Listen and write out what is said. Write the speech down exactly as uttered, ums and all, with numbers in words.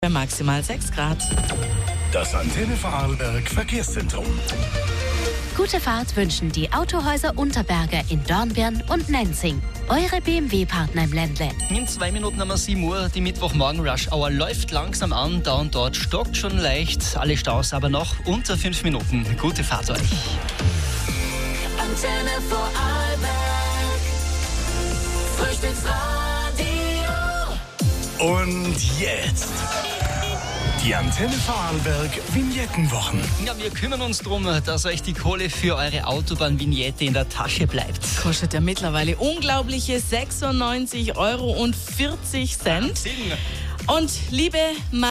bei maximal sechs Grad. Das Antenne Vorarlberg Verkehrszentrum. Gute Fahrt wünschen die Autohäuser Unterberger in Dornbirn und Nenzing. Eure B M W-Partner im Ländle. In zwei Minuten haben wir sieben Uhr. Die Mittwochmorgen-Rush-Hour läuft langsam an. Da und dort stockt schon leicht. Alle Staus aber noch unter fünf Minuten. Gute Fahrt euch. Antenne Vorarlberg. Frühstücksradio. Und jetzt die Antenne Vorarlberg Vignettenwochen. Ja, wir kümmern uns darum, dass euch die Kohle für eure Autobahn-Vignette in der Tasche bleibt. Kostet ja mittlerweile unglaubliche sechsundneunzig Euro und vierzig Cent. Und liebe